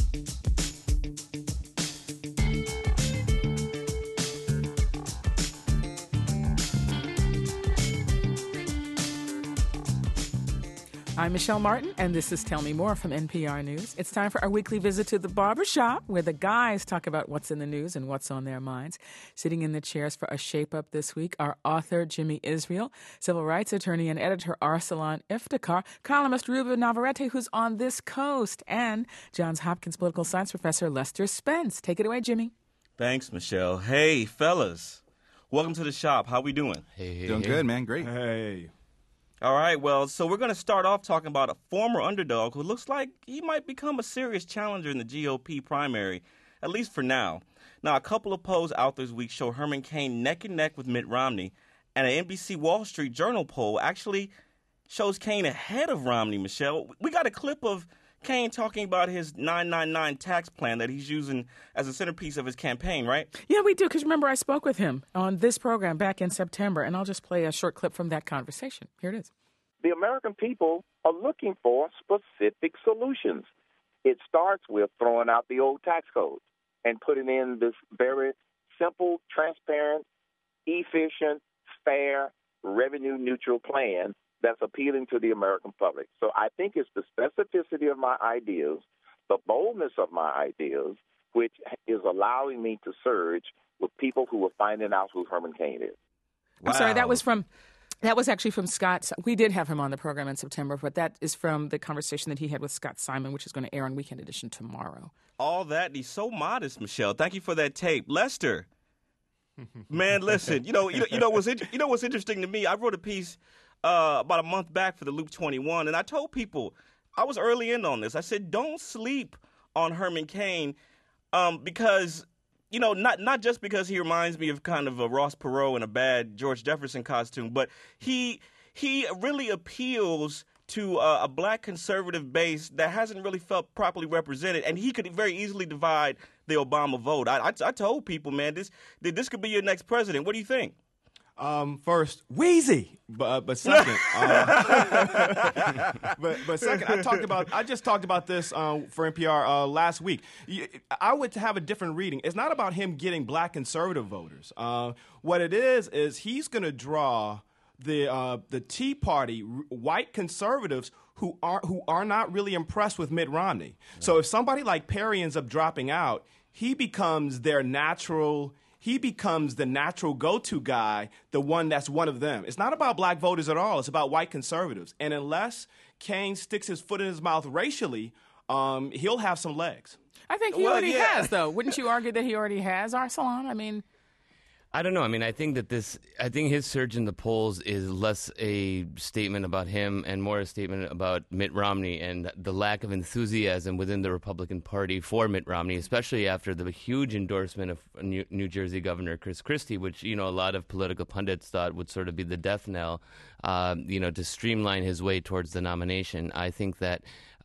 I'm Michelle Martin, and this is Tell Me More from NPR News. It's time for our weekly visit to the barbershop, where the guys talk about what's in the news and what's on their minds. Sitting in the chairs for a shape-up this week are author Jimmy Israel, civil rights attorney and editor Arsalan Iftikhar, columnist Ruben Navarrete, who's on this coast, and Johns Hopkins political science professor Lester Spence. Take it away, Jimmy. Thanks, Michelle. Hey, fellas. Welcome to the shop. How we doing? Hey. Doing good, man. Great. Hey. All right, well, so we're going to start off talking about a former underdog who looks like he might become a serious challenger in the GOP primary, at least for now. Now, a couple of polls out this week show Herman Cain neck and neck with Mitt Romney, and an NBC Wall Street Journal poll actually shows Cain ahead of Romney, Michelle. We got a clip of Cain talking about his 999 tax plan that he's using as a centerpiece of his campaign, right? Yeah, we do, because remember I spoke with him on this program back in September, and I'll just play a short clip from that conversation. Here it is. The American people are looking for specific solutions. It starts with throwing out the old tax code and putting in this very simple, transparent, efficient, fair, revenue-neutral plan that's appealing to the American public. So I think it's the specificity of my ideas, the boldness of my ideas, which is allowing me to surge with people who are finding out who Herman Cain is. Wow. I'm sorry, that was actually from Scott. We did have him on the program in September, but that is from the conversation that he had with Scott Simon, which is going to air on Weekend Edition tomorrow. All that, he's so modest, Michelle. Thank you for that tape. Lester, man, listen, you know what's interesting to me? I wrote a piece about a month back for the Loop 21, and I told people, I was early in on this. I said, don't sleep on Herman Cain because, not just because he reminds me of kind of a Ross Perot in a bad George Jefferson costume, but he really appeals to a black conservative base that hasn't really felt properly represented, and he could very easily divide the Obama vote. I told people, man, this could be your next president. What do you think? First, Wheezy, but second, but second, I just talked about this for NPR last week. I would have a different reading. It's not about him getting black conservative voters. What it is he's going to draw the Tea Party white conservatives who are not really impressed with Mitt Romney. Right. So if somebody like Perry ends up dropping out, he becomes the natural go-to guy, the one that's one of them. It's not about black voters at all. It's about white conservatives. And unless Cain sticks his foot in his mouth racially, he'll have some legs. I think he already has, though. Wouldn't you argue that he already has, Arsalan? I mean, I don't know. I mean, I think his surge in the polls is less a statement about him and more a statement about Mitt Romney and the lack of enthusiasm within the Republican Party for Mitt Romney, especially after the huge endorsement of New Jersey Governor Chris Christie, which, a lot of political pundits thought would sort of be the death knell, to streamline his way towards the nomination. I think that,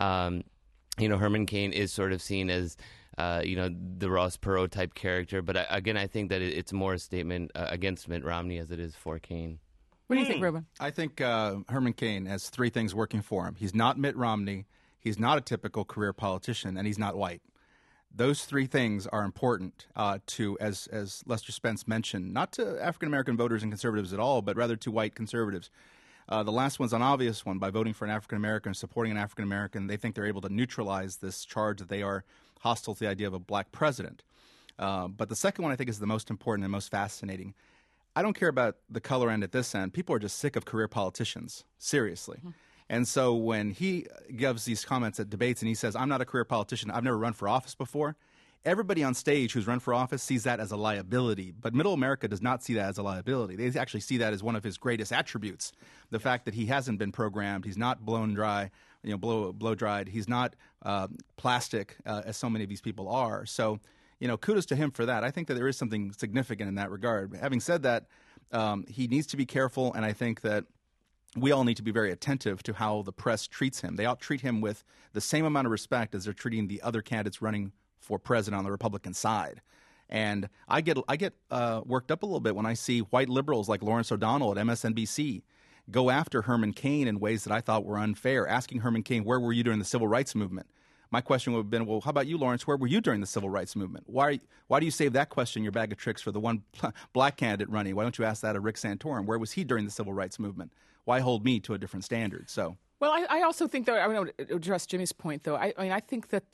Herman Cain is sort of seen as the Ross Perot type character. But again, I think that it's more a statement against Mitt Romney as it is for Cain. What do you think, Ruben? I think Herman Cain has three things working for him. He's not Mitt Romney, he's not a typical career politician, and he's not white. Those three things are important to, as Lester Spence mentioned, not to African-American voters and conservatives at all, but rather to white conservatives. The last one's an obvious one. By voting for an African-American, supporting an African-American, they think they're able to neutralize this charge that they are hostile to the idea of a black president. But the second one I think is the most important and most fascinating. I don't care about the color end at this end. People are just sick of career politicians, seriously. Mm-hmm. And so when he gives these comments at debates and he says, I'm not a career politician, I've never run for office before, everybody on stage who's run for office sees that as a liability. But middle America does not see that as a liability. They actually see that as one of his greatest attributes, the fact that he hasn't been programmed, he's not blown dry, blow-dried, he's not plastic, as so many of these people are. So, kudos to him for that. I think that there is something significant in that regard. Having said that, he needs to be careful, and I think that we all need to be very attentive to how the press treats him. They ought to treat him with the same amount of respect as they're treating the other candidates running for president on the Republican side. And I get worked up a little bit when I see white liberals like Lawrence O'Donnell at MSNBC go after Herman Cain in ways that I thought were unfair, asking Herman Cain, where were you during the civil rights movement? My question would have been, well, how about you, Lawrence? Where were you during the civil rights movement? Why do you save that question in your bag of tricks for the one black candidate running? Why don't you ask that of Rick Santorum? Where was he during the civil rights movement? Why hold me to a different standard? So, well, I also think, though, I want to address Jimmy's point, though. I mean, I think that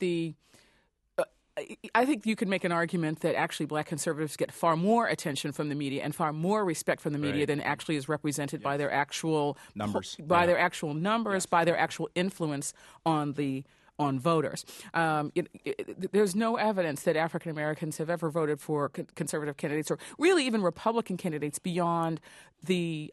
I think you could make an argument that actually black conservatives get far more attention from the media and far more respect from the media than actually is represented by their actual numbers, by their actual influence on voters. There's no evidence that African Americans have ever voted for conservative candidates or really even Republican candidates beyond the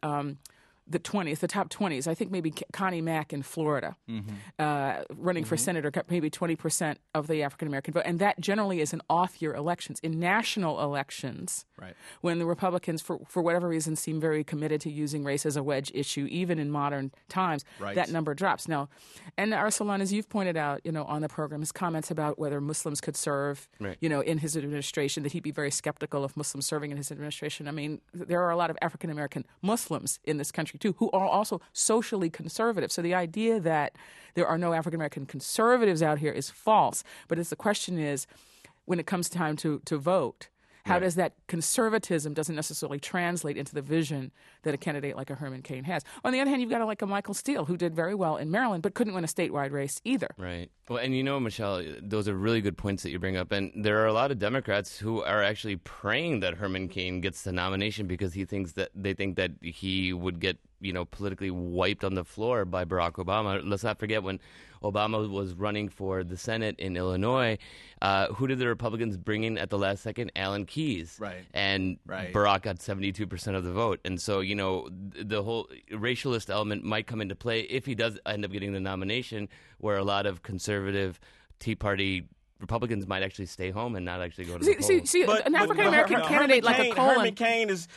20s, the top 20s. I think maybe Connie Mack in Florida, running for senator, got maybe 20% of the African American vote. And that generally is in off-year elections. In national elections, when the Republicans, for whatever reason, seem very committed to using race as a wedge issue, even in modern times, that number drops. Now, and Arsalan, as you've pointed out, on the program, his comments about whether Muslims could serve, in his administration, that he'd be very skeptical of Muslims serving in his administration. I mean, there are a lot of African American Muslims in this country too, who are also socially conservative. So the idea that there are no African American conservatives out here is false. But the question is, when it comes time to vote, how does that conservatism doesn't necessarily translate into the vision that a candidate like a Herman Cain has? On the other hand, you've got a Michael Steele, who did very well in Maryland, but couldn't win a statewide race either. Right. Well, and Michelle, those are really good points that you bring up. And there are a lot of Democrats who are actually praying that Herman Cain gets the nomination because they think that he would get, politically wiped on the floor by Barack Obama. Let's not forget when Obama was running for the Senate in Illinois, who did the Republicans bring in at the last second? Alan Keyes. And Barack got 72% of the vote. And so, the whole racialist element might come into play if he does end up getting the nomination, where a lot of conservative Tea Party Republicans might actually stay home and not actually go to the polls. See, an African American candidate like a Colin. Herman Cain is.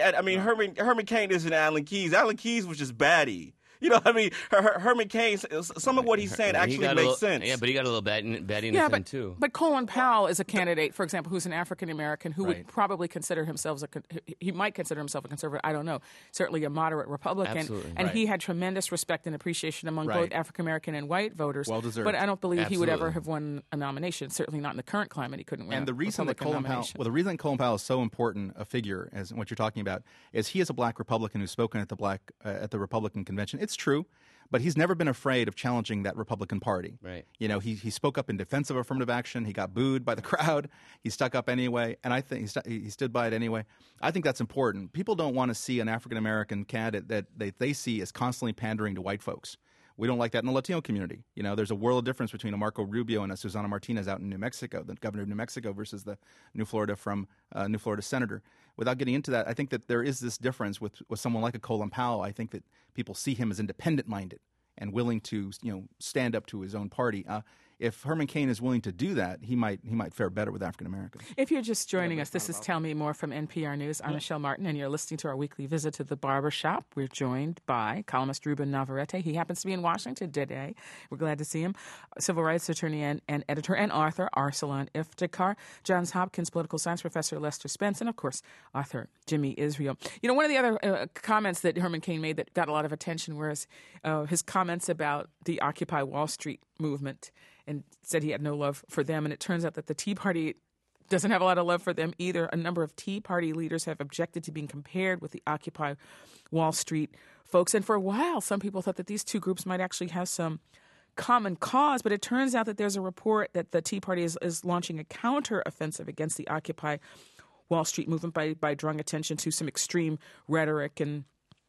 Herman Cain isn't Alan Keyes. Alan Keyes was just batty. Herman Cain, some of what he's saying actually makes sense. Yeah, but he got a little battiness in too. But Colin Powell is a candidate, for example, who's an African American who would probably consider himself he might consider himself a conservative. I don't know. Certainly a moderate Republican. Absolutely. And he had tremendous respect and appreciation among both African American and white voters. Well deserved. But I don't believe he would ever have won a nomination. Certainly not in the current climate. He couldn't win. And the reason that Colin Powell is so important a figure, as what you're talking about, is he is a black Republican who's spoken at the Republican convention. It's true, but he's never been afraid of challenging that Republican Party. He spoke up in defense of affirmative action. He got booed by the crowd. He stuck up anyway, and I think he stood by it anyway. I think that's important. People don't want to see an African American candidate that they see as constantly pandering to white folks. We don't like that in the Latino community. There's a world of difference between a Marco Rubio and a Susana Martinez out in New Mexico, the governor of New Mexico, versus the New Florida senator. Without getting into that, I think that there is this difference with someone like a Colin Powell. I think that people see him as independent-minded and willing to stand up to his own party. If Herman Cain is willing to do that, he might fare better with African Americans. If you're just joining us, this is Tell Me More from NPR News. I'm Michelle Martin, and you're listening to our weekly visit to the barber shop. We're joined by columnist Ruben Navarrete. He happens to be in Washington today. We're glad to see him. Civil rights attorney and editor and author Arsalan Iftikhar, Johns Hopkins political science professor Lester Spence, and of course author Jimmy Israel. One of the other comments that Herman Cain made that got a lot of attention was his comments about the Occupy Wall Street movement, and said he had no love for them. And it turns out that the Tea Party doesn't have a lot of love for them either. A number of Tea Party leaders have objected to being compared with the Occupy Wall Street folks. And for a while, some people thought that these two groups might actually have some common cause. But it turns out that there's a report that the Tea Party is launching a counter-offensive against the Occupy Wall Street movement by drawing attention to some extreme rhetoric and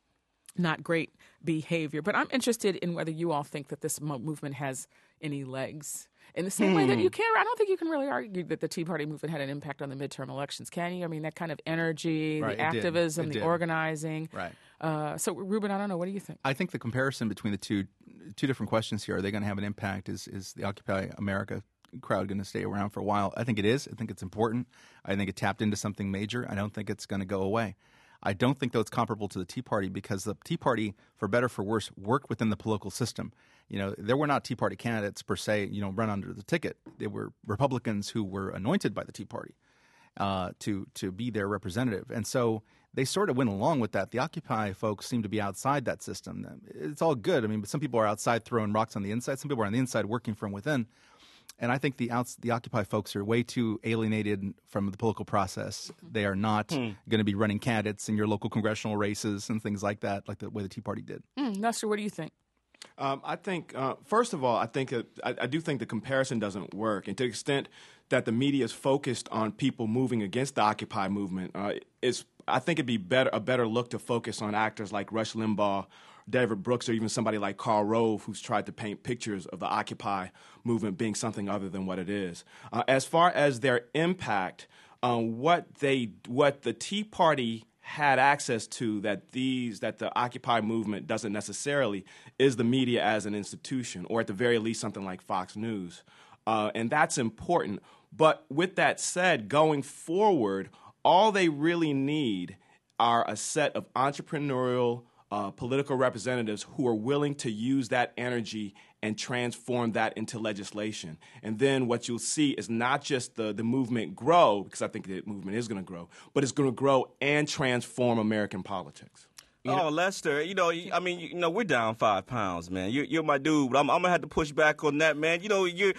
not great behavior. But I'm interested in whether you all think that this movement has any legs. In the same way that I don't think you can really argue that the Tea Party movement had an impact on the midterm elections, can you? I mean, that kind of energy, the activism, the organizing. Right. So, Ruben, I don't know. What do you think? I think the comparison between the two different questions here, are they going to have an impact? Is the Occupy America crowd going to stay around for a while? I think it is. I think it's important. I think it tapped into something major. I don't think it's going to go away. I don't think, though, it's comparable to the Tea Party because the Tea Party, for better or for worse, worked within the political system. There were not Tea Party candidates per se, run under the ticket. They were Republicans who were anointed by the Tea Party to be their representative. And so they sort of went along with that. The Occupy folks seem to be outside that system. It's all good. I mean, but some people are outside throwing rocks on the inside. Some people are on the inside working from within. And I think the Occupy folks are way too alienated from the political process. They are not going to be running candidates in your local congressional races and things like that, like the way the Tea Party did. Nestor, what do you think? I think, first of all, I do think the comparison doesn't work. And to the extent that the media is focused on people moving against the Occupy movement, I think it'd be a better look to focus on actors like Rush Limbaugh, David Brooks, or even somebody like Karl Rove, who's tried to paint pictures of the Occupy movement being something other than what it is. As far as their impact, what the Tea Party had access to that the Occupy movement doesn't necessarily is the media as an institution, or at the very least something like Fox News. And that's important. But with that said, going forward, all they really need are a set of entrepreneurial political representatives who are willing to use that energy and transform that into legislation. And then what you'll see is not just the movement grow, because I think the movement is going to grow, but it's going to grow and transform American politics. Lester, we're down 5 pounds, man. You're my dude, but I'm gonna have to push back on that, man. You're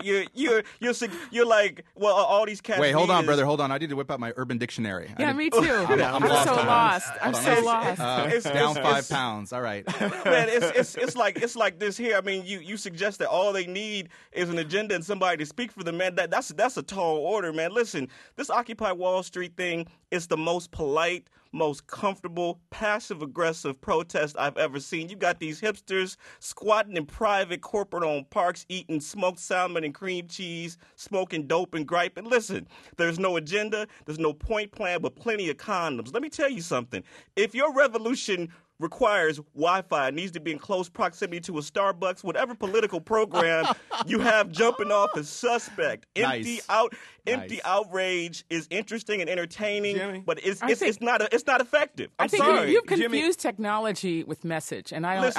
like, well, all these cats. Wait, hold on, brother, hold on. I need to whip out my Urban Dictionary. Yeah, me too. I'm so lost. I'm so lost. It's down 5 pounds. All right, man. It's like this here. I mean, you suggest that all they need is an agenda and somebody to speak for them, man. That's a tall order, man. Listen, this Occupy Wall Street thing is the most polite, most comfortable, passive-aggressive protest I've ever seen. You got these hipsters squatting in private corporate-owned parks, eating smoked salmon and cream cheese, smoking dope and griping. Listen, there's no agenda, there's no point plan, but plenty of condoms. Let me tell you something. If your revolution requires Wi-Fi, it needs to be in close proximity to a Starbucks, whatever political program you have jumping off is suspect. Empty outrage is interesting and entertaining, Jimmy, but it's not effective. I'm I think sorry. you've confused technology with message, and don't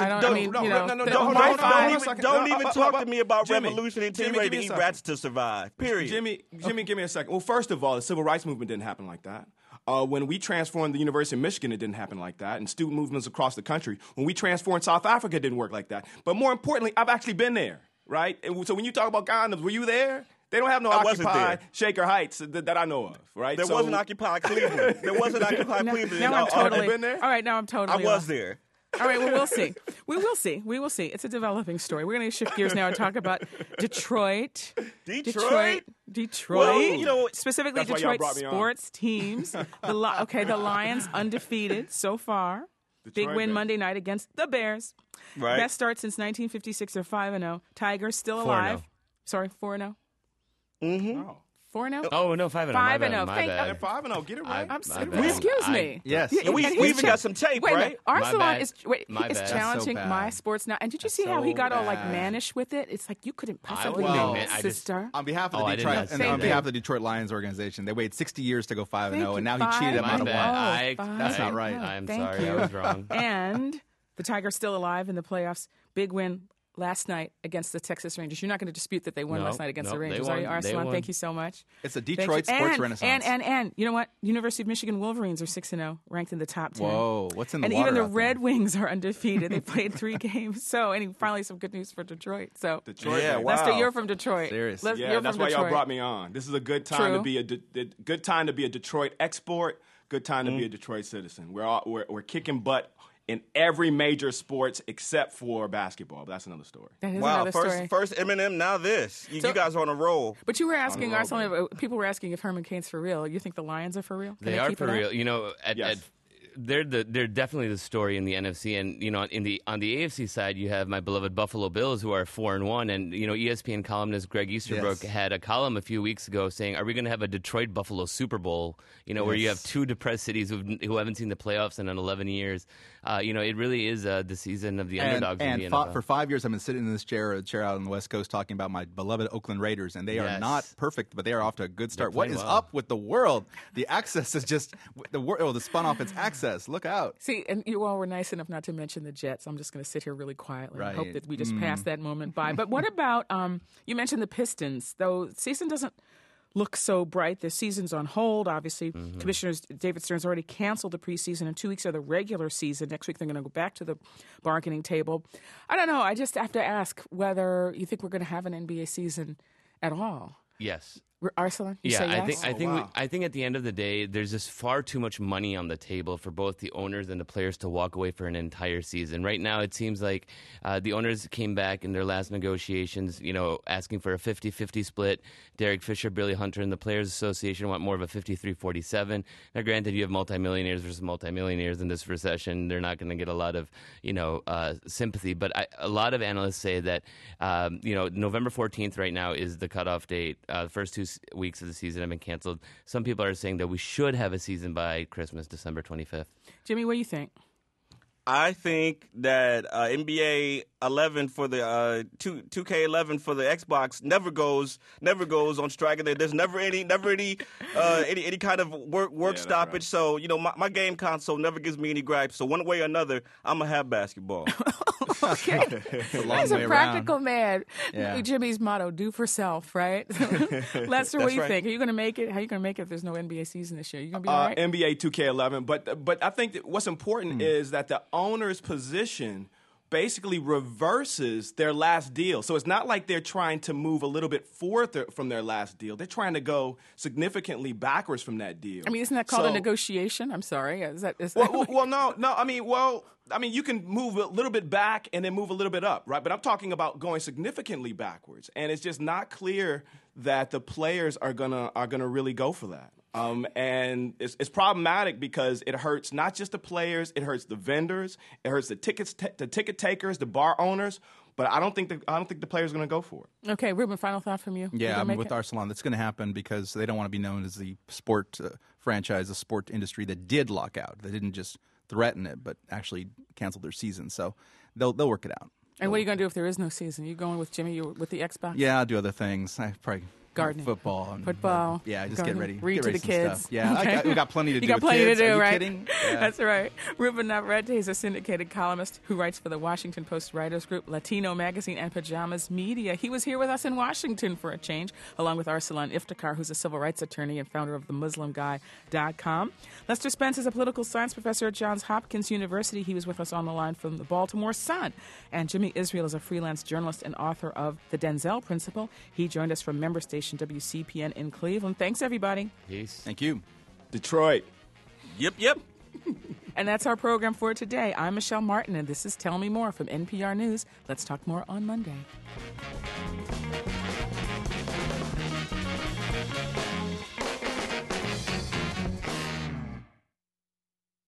even talk to me about Jimmy, revolution until you're ready to eat rats to survive. Period. Jimmy, give me a second. Well, first of all, the civil rights movement didn't happen like that. When we transformed the University of Michigan, it didn't happen like that. And student movements across the country. When we transformed South Africa, it didn't work like that. But more importantly, I've actually been there, right? And so when you talk about condoms, were you there? They don't have no Occupy Shaker Heights that I know of, right? There wasn't Occupy Cleveland. There wasn't Occupy Cleveland. Now I'm totally. been there? All right, now I'm totally. I was there. All right, well, we'll see. We will see. We will see. It's a developing story. We're going to shift gears now and talk about Detroit. Detroit? Well, specifically that's why y'all Detroit brought me on. sports teams. The Lions undefeated so far. Big win Bears. Monday night against the Bears. Right. Best start since 1956. They're 5-0. Tigers still 4-0. alive. Sorry, 4-0. Mm-hmm. Oh. 4-0. Oh, no, 5-0. My 5-0. bad. My Thank- bad. They're 5-0. Get it right. My bad. Excuse me. Yes. Yeah, We and he's even got some tape, Wait a right? minute. Arsalan bad. is My is bad. challenging That's so my bad. sports now. And did you see how so he got all like bad. mannish with it? It's like you couldn't possibly well, make man, I just- sister. On behalf of Oh, the I did Detroit not and say on that. behalf of the Detroit Lions organization, they waited 60 years to go 5-0, and now he cheated at My Mountain bad. One. Oh, That's not right. I'm Thank sorry. you. I was wrong. And the Tigers still alive in the playoffs. Big win last night against the Texas Rangers. You're not going to dispute that they won No, last night against no, the they Rangers, are you, won. They Arsalan? won. Thank you so much. It's a Thank Detroit you. sports and, renaissance. And you know what? University of Michigan Wolverines are 6-0, ranked in the top 10. Whoa, what's in the And water even the out there? Red Wings are undefeated. They played 3 games. So, and finally some good news for Detroit. So, Detroit. Yeah, man. wow. Lester, you're from Detroit. Seriously. Yeah, you're that's from why Detroit. y'all brought me on. This is a good time True. to be good time to be a Detroit export. Good time to be a Detroit citizen. We're kicking butt in every major sports except for basketball. But that's another story. That is Wow, another story. first Eminem, now this. You guys are on a roll. But you were asking, roll, Arsalan, people were asking if Herman Cain's for real. You think the Lions are for real? Can They are keep for it up? real. You know, Yes. they're definitely the story in the NFC, and you know, on the AFC side, you have my beloved Buffalo Bills, who are 4-1, and you know, ESPN columnist Greg Easterbrook Yes. had a column a few weeks ago saying, "Are we going to have a Detroit Buffalo Super Bowl?" You know, where you have two depressed cities who haven't seen the playoffs in 11 years. You know, it really is the season of the underdogs in the NFL. For 5 years, I've been sitting in this chair out on the West Coast talking about my beloved Oakland Raiders, and they are Yes. not perfect, but they are off to a good start. They're What playing is well. up with the world? The access is just the world. The spun off its access. Look out! See, and you all were nice enough not to mention the Jets. I'm just going to sit here really quietly and hope Right. that we just pass that moment by. But what about, you mentioned the Pistons, though season doesn't look so bright. The season's on hold, obviously. Commissioners David Stern's already canceled the preseason. In 2 weeks are the regular season. Next week they're going to go back to the bargaining table. I don't know. I just have to ask whether you think we're going to have an NBA season at all. Yes. Arsalan, you say yes? I think at the end of the day, there's just far too much money on the table for both the owners and the players to walk away for an entire season. Right now, it seems like the owners came back in their last negotiations, asking for a 50-50 split. Derek Fisher, Billy Hunter, and the Players Association want more of a 53-47. Now, granted, you have multimillionaires versus multimillionaires in this recession. They're not going to get a lot of, sympathy. But a lot of analysts say that, November 14th right now is the cutoff date. The first 2 weeks of the season have been canceled. Some people are saying that we should have a season by Christmas, December 25th. Jimmy, what do you think? I think that NBA 11 for the 2K11 for the Xbox never goes on strike. There's never any kind of work stoppage. Right. So my game console never gives me any gripes. So one way or another, I'm gonna have basketball. Okay, he's a practical man. Yeah. Jimmy's motto: "Do for self." Right, Lester, what do you think? Are you going to make it? How are you going to make it if there's no NBA season this year? You going to be all right? NBA 2K11, but I think that what's important is that the owner's position basically reverses their last deal. So it's not like they're trying to move a little bit forward from their last deal. They're trying to go significantly backwards from that deal. I mean, isn't that called a negotiation? I'm sorry. No. You can move a little bit back and then move a little bit up, right? But I'm talking about going significantly backwards, and it's just not clear that the players are gonna really go for that. And it's problematic because it hurts not just the players, it hurts the vendors, it hurts the ticket takers, the bar owners. But I don't think the players are going to go for it. Okay, Ruben, final thought from you. Yeah, I'm with Arsalan. That's going to happen because they don't want to be known as the sport franchise, the sport industry that did lock out. They didn't just threaten it, but actually canceled their season. So they'll work it out. And what are you going to do if there is no season? You going with Jimmy? You with the Xbox? Yeah, I'll do other things. I probably gardening, football, just gardening. get ready. Read to the some kids. Stuff. Yeah, okay. we got plenty to do. You got with plenty kids. to do, Are you right? kidding? Yeah. That's right. Ruben Navarrete is a syndicated columnist who writes for the Washington Post Writers Group, Latino Magazine, and Pajamas Media. He was here with us in Washington for a change, along with Arsalan Iftikhar, who's a civil rights attorney and founder of themuslimguy.com. Lester Spence is a political science professor at Johns Hopkins University. He was with us on the line from the Baltimore Sun. And Jimmy Israel is a freelance journalist and author of The Denzel Principle. He joined us from member station WCPN in Cleveland. Thanks, everybody. Peace. Thank you. Detroit. Yep. And that's our program for today. I'm Michelle Martin, and this is Tell Me More from NPR News. Let's talk more on Monday.